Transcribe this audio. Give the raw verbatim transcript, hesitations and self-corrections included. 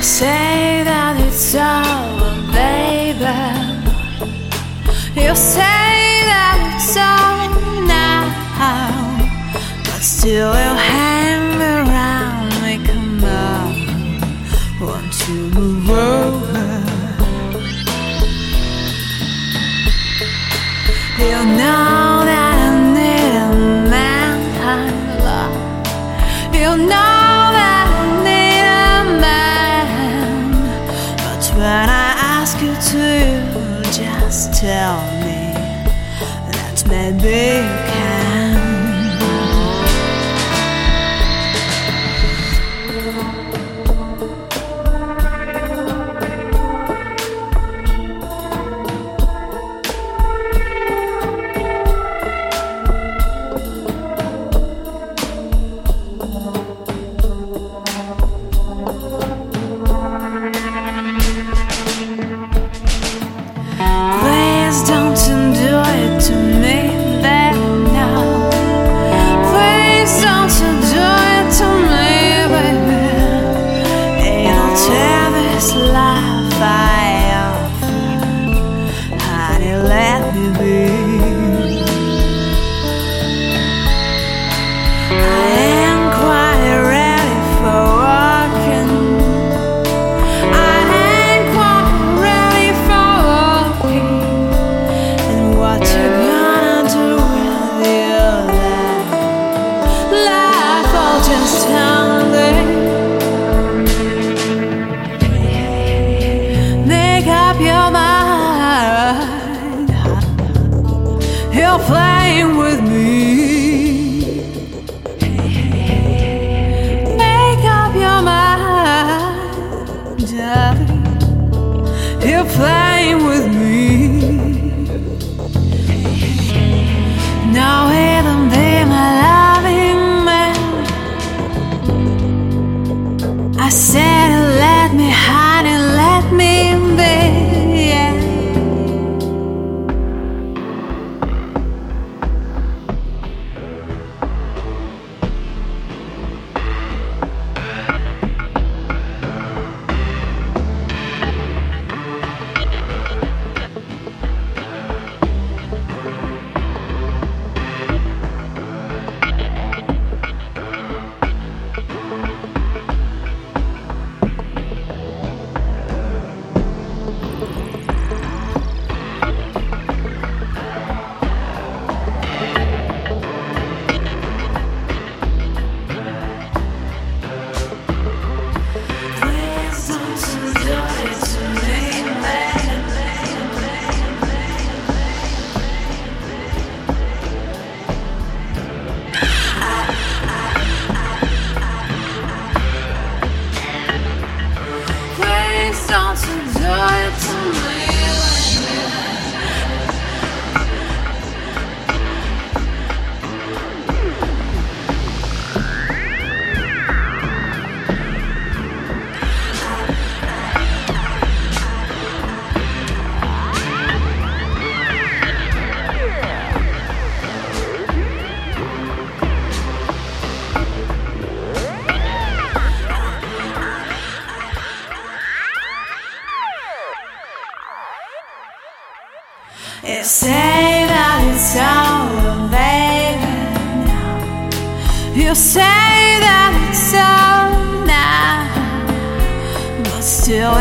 say that it's over, baby. You say that it's over now, but still you hang around me. Come on, won't you move over? You know that I need a man kind of love. You know that I need a man, but when I ask you to, just tell me that maybe you can. You're playing with me. Make up your mind, darling. You're playing with me. Now even be my loving man. I said let me hide and let me be. Yeah. Don't you do it to me. You say that it's over, baby. You say that it's over now, but still